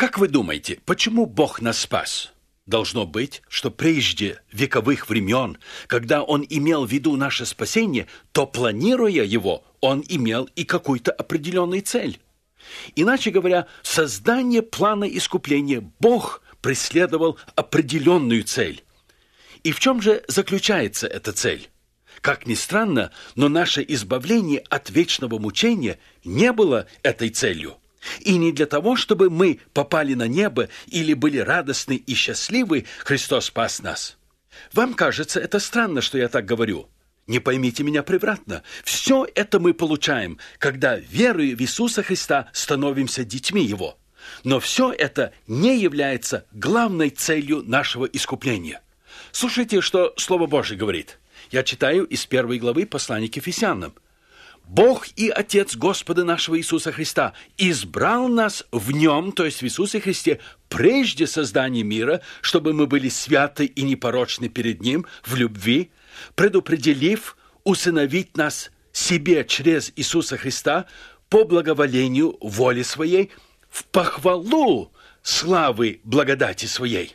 Как вы думаете, почему Бог нас спас? Должно быть, что прежде вековых времен, когда Он имел в виду наше спасение, то, планируя его, Он имел и какую-то определенную цель. Иначе говоря, создание плана искупления Бог преследовал определенную цель. И в чем же заключается эта цель? Как ни странно, но наше избавление от вечного мучения не было этой целью. И не для того, чтобы мы попали на небо или были радостны и счастливы, Христос спас нас. Вам кажется, это странно, что я так говорю? Не поймите меня превратно. Все это мы получаем, когда, веруя в Иисуса Христа, становимся детьми Его. Но все это не является главной целью нашего искупления. Слушайте, что Слово Божие говорит. Я читаю из 1 главы послания к Ефесянам. «Бог и Отец Господа нашего Иисуса Христа избрал нас в Нем, то есть в Иисусе Христе, прежде создания мира, чтобы мы были святы и непорочны перед Ним в любви, предопределив усыновить нас себе через Иисуса Христа по благоволению воли Своей, в похвалу славы благодати Своей».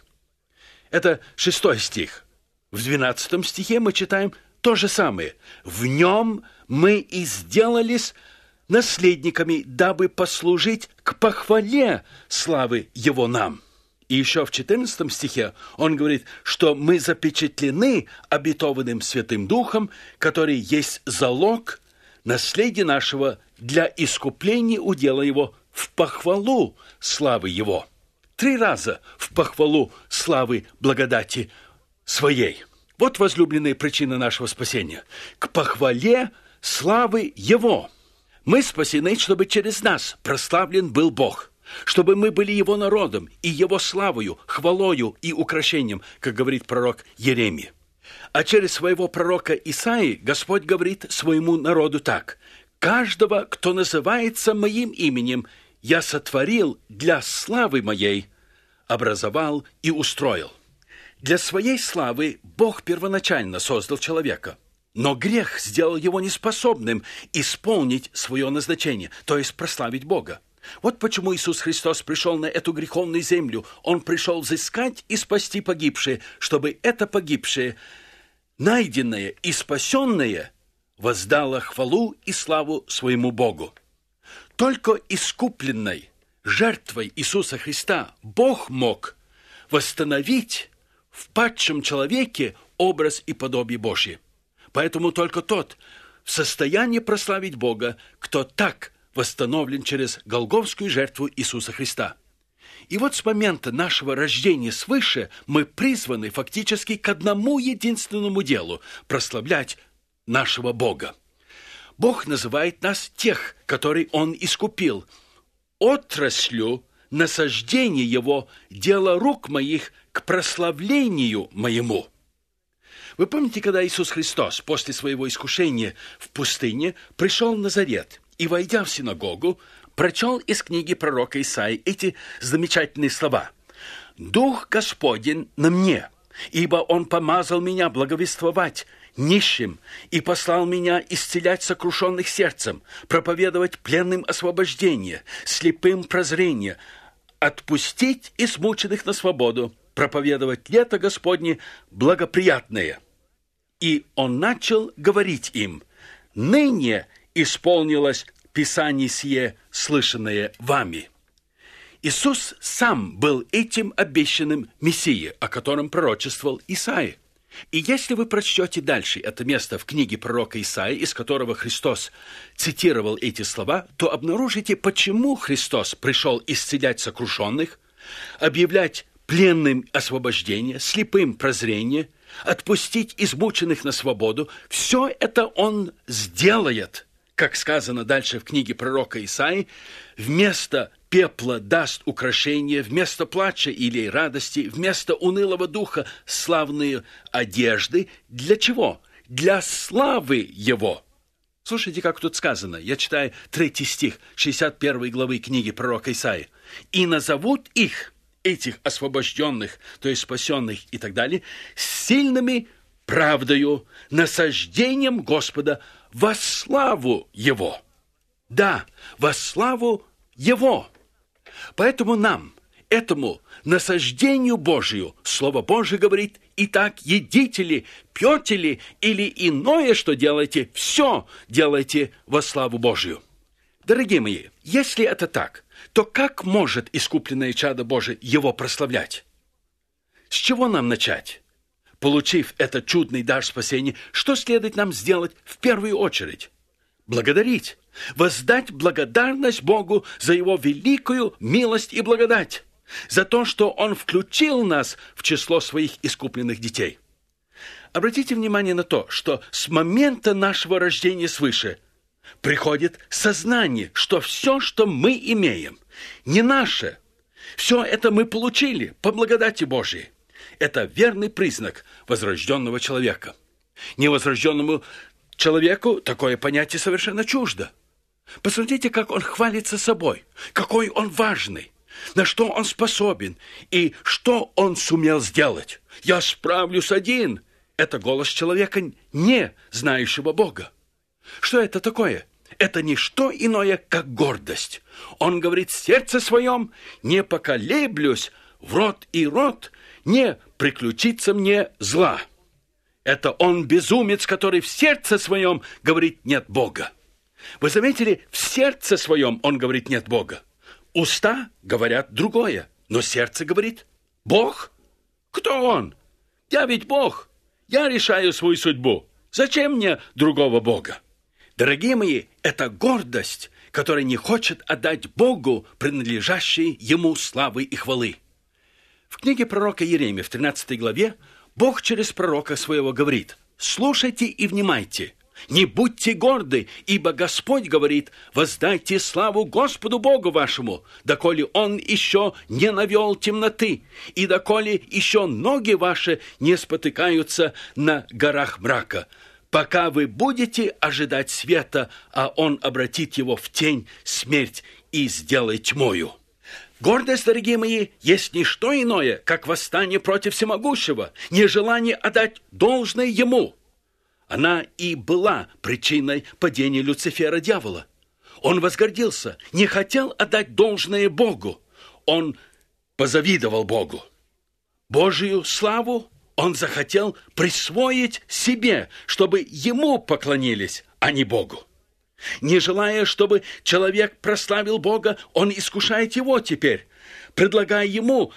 Это 6 стих. В 12 стихе мы читаем то же самое. «В Нем мы и сделались наследниками, дабы послужить к похвале славы Его нам». И еще в 14 стихе он говорит, что мы запечатлены обетованным Святым Духом, который есть залог наследия нашего для искупления удела Его в похвалу славы Его. 3 раза в похвалу славы благодати Своей. Вот возлюбленная причина нашего спасения. К похвале славы Его. Мы спасены, чтобы через нас прославлен был Бог, чтобы мы были Его народом и Его славою, хвалою и украшением, как говорит пророк Иеремия. А через своего пророка Исаии Господь говорит своему народу так: «Каждого, кто называется Моим именем, Я сотворил для славы Моей, образовал и устроил». Для своей славы Бог первоначально создал человека, но грех сделал его неспособным исполнить свое назначение, то есть прославить Бога. Вот почему Иисус Христос пришел на эту греховную землю. Он пришел взыскать и спасти погибшие, чтобы это погибшее, найденное и спасенное, воздало хвалу и славу своему Богу. Только искупленной жертвой Иисуса Христа Бог мог восстановить в падшем человеке образ и подобие Божье. Поэтому только тот в состоянии прославить Бога, кто так восстановлен через голгофскую жертву Иисуса Христа. И вот с момента нашего рождения свыше мы призваны фактически к одному единственному делу – прославлять нашего Бога. Бог называет нас тех, которые Он искупил, отраслью насаждения Его, дело рук моих к прославлению моему. Вы помните, когда Иисус Христос после своего искушения в пустыне пришел в Назарет и, войдя в синагогу, прочел из книги пророка Исаии эти замечательные слова: «Дух Господень на мне, ибо Он помазал меня благовествовать нищим и послал меня исцелять сокрушенных сердцем, проповедовать пленным освобождение, слепым прозрение, отпустить измученных на свободу, проповедовать лето Господне благоприятное». И Он начал говорить им: «Ныне исполнилось Писание сие, слышанное вами». Иисус сам был этим обещанным Мессией, о котором пророчествовал Исаия. И если вы прочтете дальше это место в книге пророка Исаии, из которого Христос цитировал эти слова, то обнаружите, почему Христос пришел исцелять сокрушенных, объявлять пленным освобождение, слепым прозрение, отпустить измученных на свободу. Все это Он сделает, как сказано дальше в книге пророка Исаии: вместо пепла даст украшение, вместо плача или радости, вместо унылого духа славные одежды. Для чего? Для славы Его. Слушайте, как тут сказано. Я читаю 3 стих 61 главы книги пророка Исаии. «И назовут их, этих освобожденных, то есть спасенных и так далее, сильными правдою, насаждением Господа во славу Его». Да, во славу Его. Поэтому нам этому насаждению Божию Слово Божие говорит: «Итак, едите ли, пьете ли, или иное, что делаете, все делайте во славу Божию». Дорогие мои, если это так, то как может искупленное чадо Божие его прославлять? С чего нам начать? Получив этот чудный дар спасения, что следует нам сделать в первую очередь? Благодарить, воздать благодарность Богу за Его великую милость и благодать, за то, что Он включил нас в число Своих искупленных детей. Обратите внимание на то, что с момента нашего рождения свыше приходит сознание, что все, что мы имеем, не наше. Все это мы получили по благодати Божией. Это верный признак возрожденного человека. Невозрожденному человеку такое понятие совершенно чуждо. Посмотрите, как он хвалится собой, какой он важный, на что он способен и что он сумел сделать. «Я справлюсь один». Это голос человека, не знающего Бога. Что это такое? Это не что иное, как гордость. Он говорит: в сердце своем не поколеблюсь, в рот и рот не приключится мне зла. Это он безумец, который в сердце своем говорит: нет Бога. Вы заметили, в сердце своем он говорит: нет Бога. Уста говорят другое, но сердце говорит: Бог? Кто он? Я ведь Бог. Я решаю свою судьбу. Зачем мне другого Бога? Дорогие мои, это гордость, которая не хочет отдать Богу принадлежащие Ему славы и хвалы. В книге пророка Иеремии в 13 главе Бог через пророка своего говорит: «Слушайте и внимайте, не будьте горды, ибо Господь говорит: воздайте славу Господу Богу вашему, доколе Он еще не навел темноты, и доколе еще ноги ваши не спотыкаются на горах мрака, пока вы будете ожидать света, а Он обратит его в тень, смерть, и сделает тьмою». Гордость, дорогие мои, есть не что иное, как восстание против всемогущего, нежелание отдать должное Ему. Она и была причиной падения Люцифера, дьявола. Он возгордился, не хотел отдать должное Богу. Он позавидовал Богу. Божию славу он захотел присвоить себе, чтобы Ему поклонились, а не Богу. Не желая, чтобы человек прославил Бога, он искушает его теперь, предлагая ему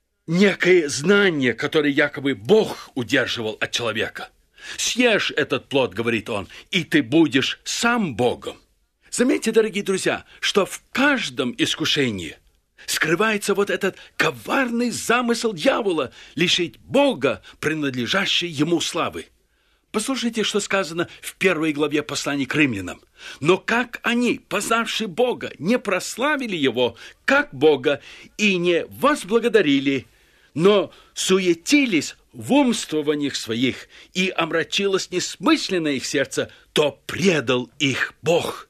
некое знание, которое якобы Бог удерживал от человека. «Съешь этот плод, — говорит он, — и ты будешь сам Богом». Заметьте, дорогие друзья, что в каждом искушении скрывается вот этот коварный замысел дьявола лишить Бога принадлежащей ему славы. Послушайте, что сказано в 1 главе послания к римлянам. «Но как они, познавши Бога, не прославили Его, как Бога, и не возблагодарили, но суетились в умствованиях своих, и омрачилось несмысленное их сердце, то предал их Бог».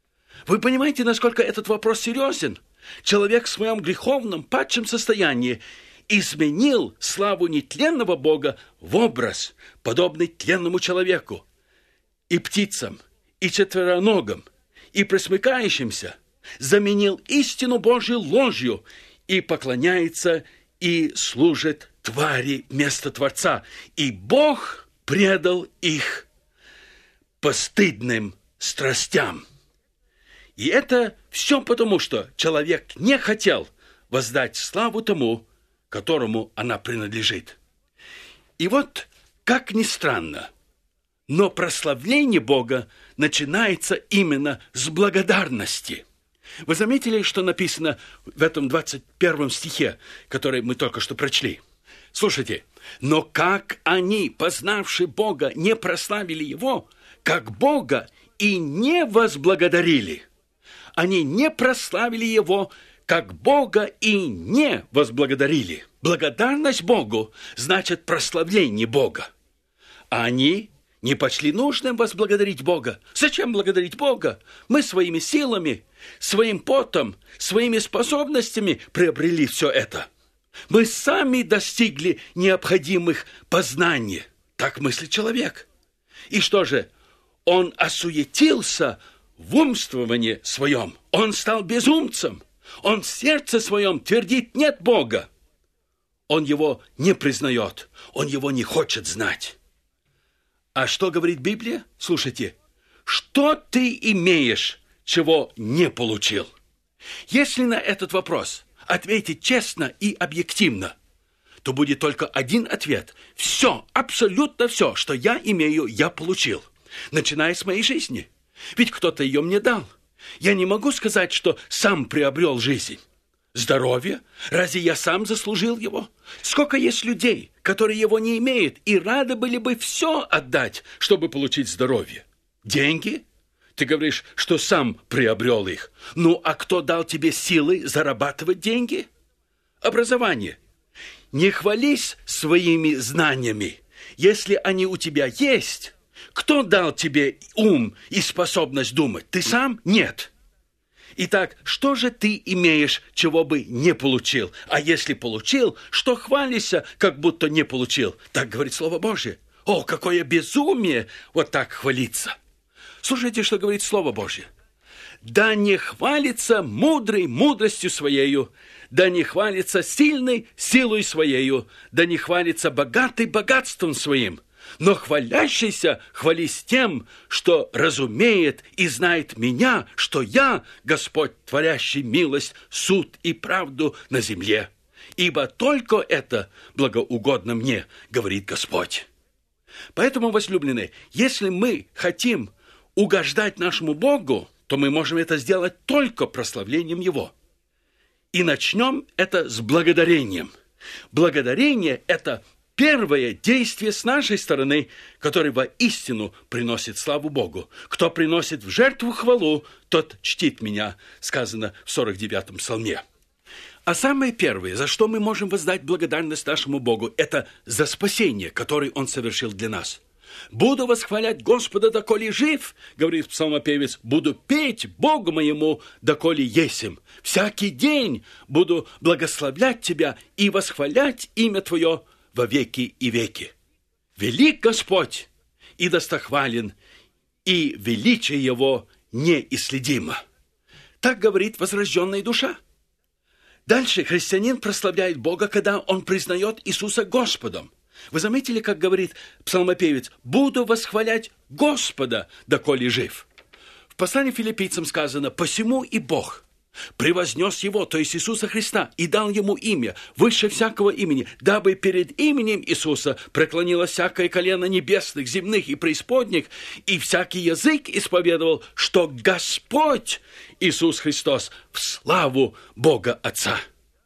Вы понимаете, насколько этот вопрос серьезен? Человек в своем греховном, падшем состоянии изменил славу нетленного Бога в образ, подобный тленному человеку, и птицам, и четвероногим, и пресмыкающимся, заменил истину Божию ложью и поклоняется и служит твари вместо Творца, и Бог предал их постыдным страстям. И это все потому, что человек не хотел воздать славу тому, которому она принадлежит. И вот, как ни странно, но прославление Бога начинается именно с благодарности. Вы заметили, что написано в этом 21 стихе, который мы только что прочли? Слушайте, «Но как они, познавши Бога, не прославили Его, как Бога, и не возблагодарили». Они не прославили Его, как Бога, и не возблагодарили. Благодарность Богу значит прославление Бога. А они не почли нужным возблагодарить Бога. Зачем благодарить Бога? Мы своими силами, своим потом, своими способностями приобрели все это. Мы сами достигли необходимых познаний. Так мыслит человек. И что же? Он осуетился в умствовании своем. Он стал безумцем. Он в сердце своем твердит: нет Бога. Он его не признает, он его не хочет знать. А что говорит Библия? Слушайте, что ты имеешь, чего не получил? Если на этот вопрос ответить честно и объективно, то будет только один ответ. Все, абсолютно все, что я имею, я получил, начиная с моей жизни. Ведь кто-то ее мне дал. Я не могу сказать, что сам приобрел жизнь. Здоровье? Разве я сам заслужил его? Сколько есть людей, которые его не имеют и рады были бы все отдать, чтобы получить здоровье? Деньги? Ты говоришь, что сам приобрел их. Ну, а кто дал тебе силы зарабатывать деньги? Образование. Не хвались своими знаниями. Если они у тебя есть, кто дал тебе ум и способность думать? Ты сам? Нет. Итак, что же ты имеешь, чего бы не получил? А если получил, что хвалишься, как будто не получил? Так говорит Слово Божье. О, какое безумие вот так хвалиться! Слушайте, что говорит Слово Божье. Да не хвалится мудрый мудростью своею, да не хвалится сильный силой своею, да не хвалится богатый богатством своим, но хвалящийся хвались тем, что разумеет и знает меня, что я, Господь, творящий милость, суд и правду на земле. Ибо только это благоугодно мне, говорит Господь. Поэтому, возлюбленные, если мы хотим угождать нашему Богу, то мы можем это сделать только прославлением Его. И начнем это с благодарением. Благодарение – это первое действие с нашей стороны, которое воистину приносит славу Богу. Кто приносит в жертву хвалу, тот чтит меня, сказано в 49-м псалме. А самое первое, за что мы можем воздать благодарность нашему Богу, это за спасение, которое Он совершил для нас. «Буду восхвалять Господа, доколе жив, — говорит псалмопевец, — буду петь Богу моему, доколе есим. Всякий день буду благословлять Тебя и восхвалять имя Твое во веки и веки. Велик Господь и достохвален, и величие Его неисследимо». Так говорит возрожденная душа. Дальше христианин прославляет Бога, когда он признает Иисуса Господом. Вы заметили, как говорит псалмопевец: «Буду восхвалять Господа, доколе жив». В послании филиппийцам сказано: «Посему и Бог превознес Его, то есть Иисуса Христа, и дал Ему имя, выше всякого имени, дабы перед именем Иисуса преклонилось всякое колено небесных, земных и преисподних, и всякий язык исповедовал, что Господь Иисус Христос в славу Бога Отца».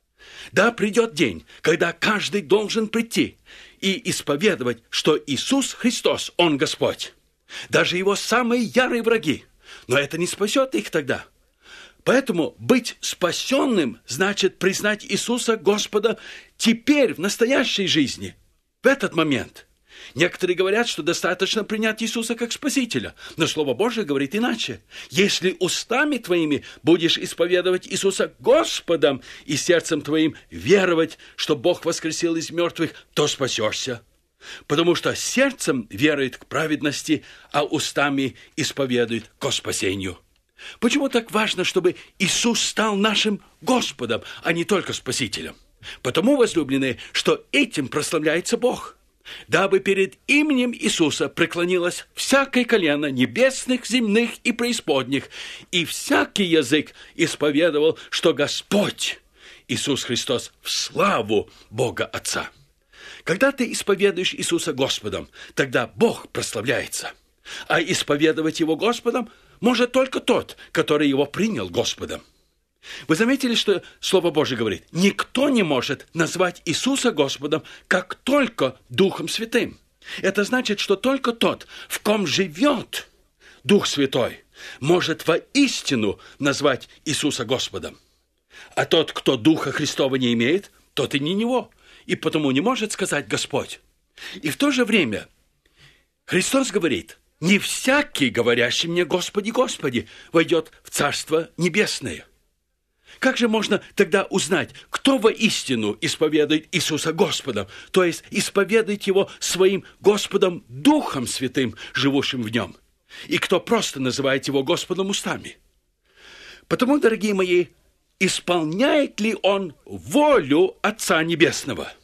Да, придет день, когда каждый должен прийти и исповедовать, что Иисус Христос, Он Господь. Даже Его самые ярые враги. Но это не спасет их тогда. Поэтому быть спасенным значит признать Иисуса Господа теперь, в настоящей жизни, в этот момент. Некоторые говорят, что достаточно принять Иисуса как Спасителя, но Слово Божие говорит иначе. Если устами твоими будешь исповедовать Иисуса Господом и сердцем твоим веровать, что Бог воскресил из мертвых, то спасешься. Потому что сердцем верует к праведности, а устами исповедует ко спасению. Почему так важно, чтобы Иисус стал нашим Господом, а не только Спасителем? Потому, возлюбленные, что этим прославляется Бог. Дабы перед именем Иисуса преклонилось всякое колено небесных, земных и преисподних, и всякий язык исповедовал, что Господь Иисус Христос в славу Бога Отца. Когда ты исповедуешь Иисуса Господом, тогда Бог прославляется. А исповедовать Его Господом может только тот, который Его принял Господом. Вы заметили, что Слово Божие говорит: никто не может назвать Иисуса Господом, как только Духом Святым. Это значит, что только тот, в ком живет Дух Святой, может воистину назвать Иисуса Господом. А тот, кто Духа Христова не имеет, тот и не Него, и потому не может сказать Господь. И в то же время Христос говорит: не всякий, говорящий мне Господи, Господи, войдет в Царство Небесное. Как же можно тогда узнать, кто воистину исповедует Иисуса Господом, то есть исповедует Его своим Господом Духом Святым, живущим в Нем, и кто просто называет Его Господом устами? Потому, дорогие мои, исполняет ли он волю Отца Небесного.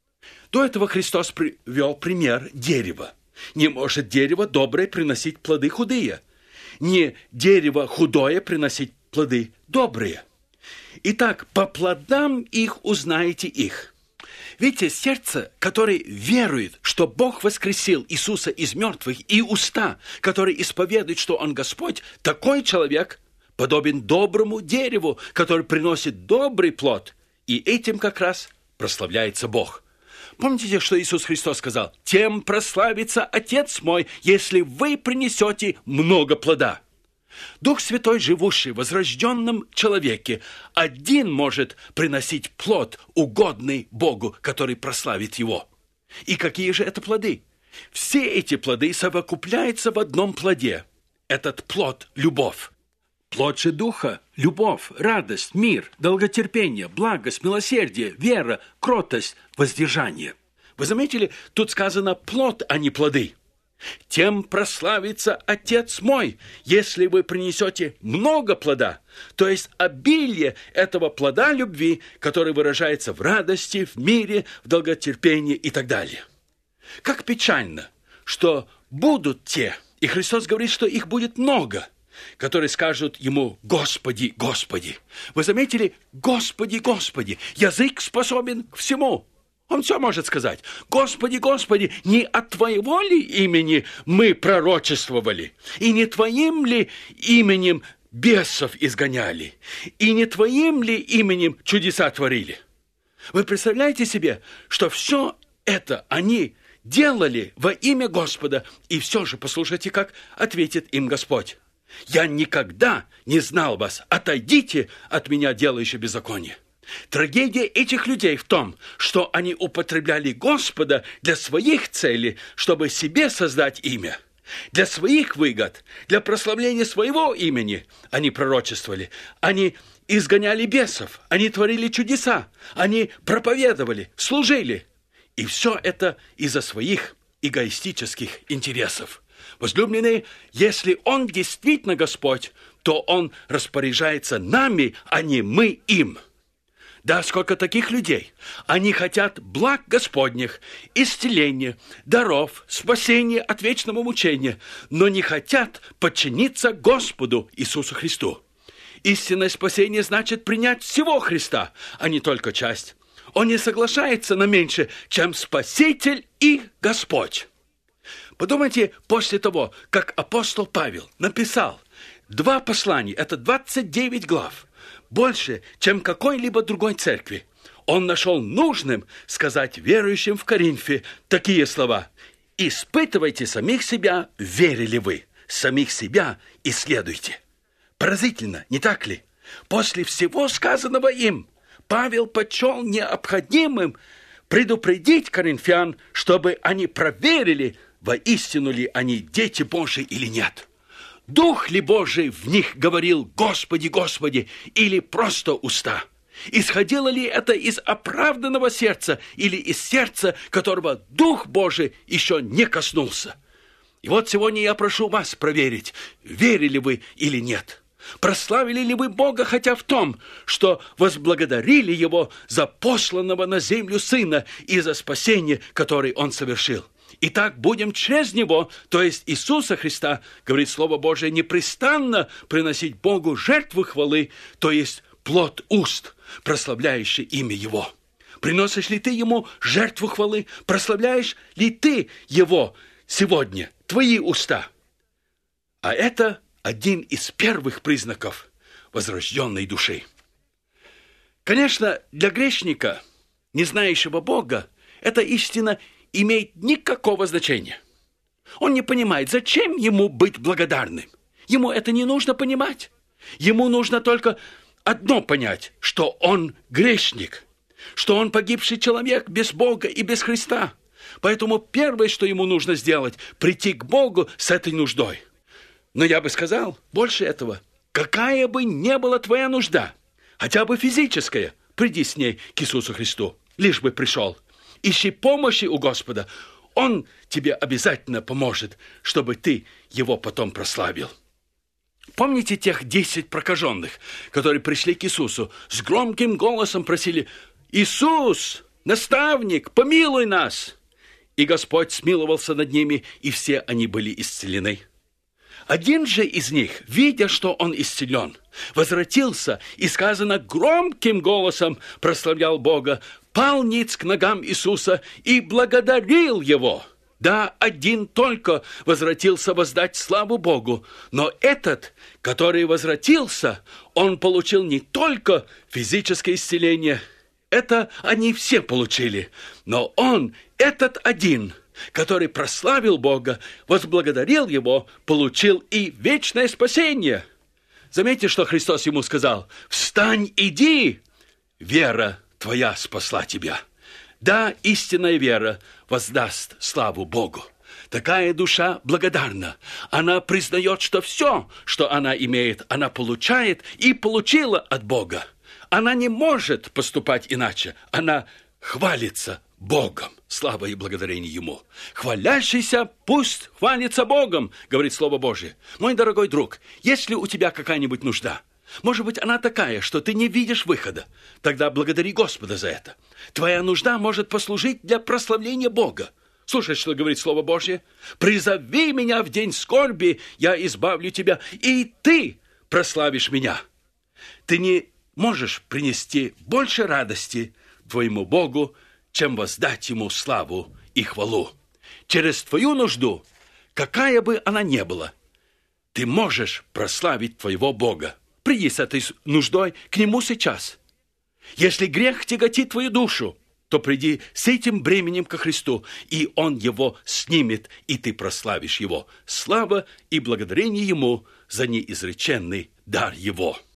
До этого Христос привел пример дерева. Не может дерево доброе приносить плоды худые, не дерево худое приносить плоды добрые. Итак, по плодам их узнаете их. Видите, сердце, которое верует, что Бог воскресил Иисуса из мертвых, и уста, которые исповедуют, что Он Господь, такой человек подобен доброму дереву, который приносит добрый плод, и этим как раз прославляется Бог. Помните, что Иисус Христос сказал? «Тем прославится Отец мой, если вы принесете много плода». Дух Святой, живущий в возрожденном человеке, один может приносить плод, угодный Богу, который прославит Его. И какие же это плоды? Все эти плоды совокупляются в одном плоде. Этот плод – любовь. Плод же Духа – любовь, радость, мир, долготерпение, благость, милосердие, вера, кротость, воздержание. Вы заметили, тут сказано «плод», а не «плоды». «Тем прославится Отец мой, если вы принесете много плода», то есть обилие этого плода любви, который выражается в радости, в мире, в долготерпении и так далее. Как печально, что будут те, и Христос говорит, что их будет много, которые скажут ему «Господи, Господи». Вы заметили? «Господи, Господи». Язык способен к всему. Он все может сказать. «Господи, Господи, не от Твоего ли имени мы пророчествовали? И не Твоим ли именем бесов изгоняли? И не Твоим ли именем чудеса творили?» Вы представляете себе, что все это они делали во имя Господа, и все же послушайте, как ответит им Господь. «Я никогда не знал вас. Отойдите от меня, делающие беззаконие». Трагедия этих людей в том, что они употребляли Господа для своих целей, чтобы себе создать имя. Для своих выгод, для прославления своего имени они пророчествовали. Они изгоняли бесов, они творили чудеса, они проповедовали, служили. И все это из-за своих эгоистических интересов. Возлюбленные, если Он действительно Господь, то Он распоряжается нами, а не мы им. Да, сколько таких людей. Они хотят благ Господних, исцеления, даров, спасения от вечного мучения, но не хотят подчиниться Господу Иисусу Христу. Истинное спасение значит принять всего Христа, а не только часть. Он не соглашается на меньше, чем Спаситель и Господь. Подумайте, после того, как апостол Павел написал 2 послания, это 29 глав, больше, чем какой-либо другой церкви, он нашел нужным сказать верующим в Коринфе такие слова: «Испытывайте самих себя, верили вы, самих себя исследуйте». Поразительно, не так ли? После всего сказанного им, Павел почел необходимым предупредить коринфян, чтобы они проверили, воистину ли они дети Божии или нет. Дух ли Божий в них говорил «Господи, Господи» или просто уста? Исходило ли это из оправданного сердца или из сердца, которого Дух Божий еще не коснулся? И вот сегодня я прошу вас проверить, верили вы или нет. Прославили ли вы Бога хотя в том, что возблагодарили Его за посланного на землю Сына и за спасение, которое Он совершил? Итак, будем через Него, то есть Иисуса Христа, говорит Слово Божие, непрестанно приносить Богу жертву хвалы, то есть плод уст, прославляющий имя Его. Приносишь ли ты Ему жертву хвалы? Прославляешь ли ты Его сегодня, твои уста? А это один из первых признаков возрожденной души. Конечно, для грешника, не знающего Бога, эта истина имеет никакого значения. Он не понимает, зачем ему быть благодарным. Ему это не нужно понимать. Ему нужно только одно понять, что он грешник, что он погибший человек без Бога и без Христа. Поэтому первое, что ему нужно сделать, прийти к Богу с этой нуждой. Но я бы сказал, больше этого, какая бы ни была твоя нужда, хотя бы физическая, приди с ней к Иисусу Христу, лишь бы пришел. Ищи помощи у Господа, Он тебе обязательно поможет, чтобы ты Его потом прославил. Помните тех 10 прокаженных, которые пришли к Иисусу, с громким голосом просили: «Иисус, наставник, помилуй нас!» И Господь смиловался над ними, и все они были исцелены. Один же из них, видя, что он исцелен, возвратился и, сказано, громким голосом прославлял Бога, пал ниц к ногам Иисуса и благодарил Его. Да, один только возвратился воздать славу Богу, но этот, который возвратился, он получил не только физическое исцеление, это они все получили, но он, этот один, который прославил Бога, возблагодарил Его, получил и вечное спасение. Заметьте, что Христос ему сказал: «Встань, иди, вера твоя спасла тебя». Да, истинная вера воздаст славу Богу. Такая душа благодарна. Она признает, что все, что она имеет, она получает и получила от Бога. Она не может поступать иначе. Она хвалится Богом. Слава и благодарение Ему. «Хвалящийся пусть хвалится Богом», говорит Слово Божие. Мой дорогой друг, если у тебя какая-нибудь нужда, может быть, она такая, что ты не видишь выхода, тогда благодари Господа за это. Твоя нужда может послужить для прославления Бога. Слушай, что говорит Слово Божье. «Призови меня в день скорби, я избавлю тебя, и ты прославишь меня». Ты не можешь принести больше радости твоему Богу, чем воздать Ему славу и хвалу. Через твою нужду, какая бы она ни была, ты можешь прославить твоего Бога. Приди с этой нуждой к Нему сейчас. Если грех тяготит твою душу, то приди с этим бременем ко Христу, и Он его снимет, и ты прославишь Его. Слава и благодарение Ему за неизреченный дар Его.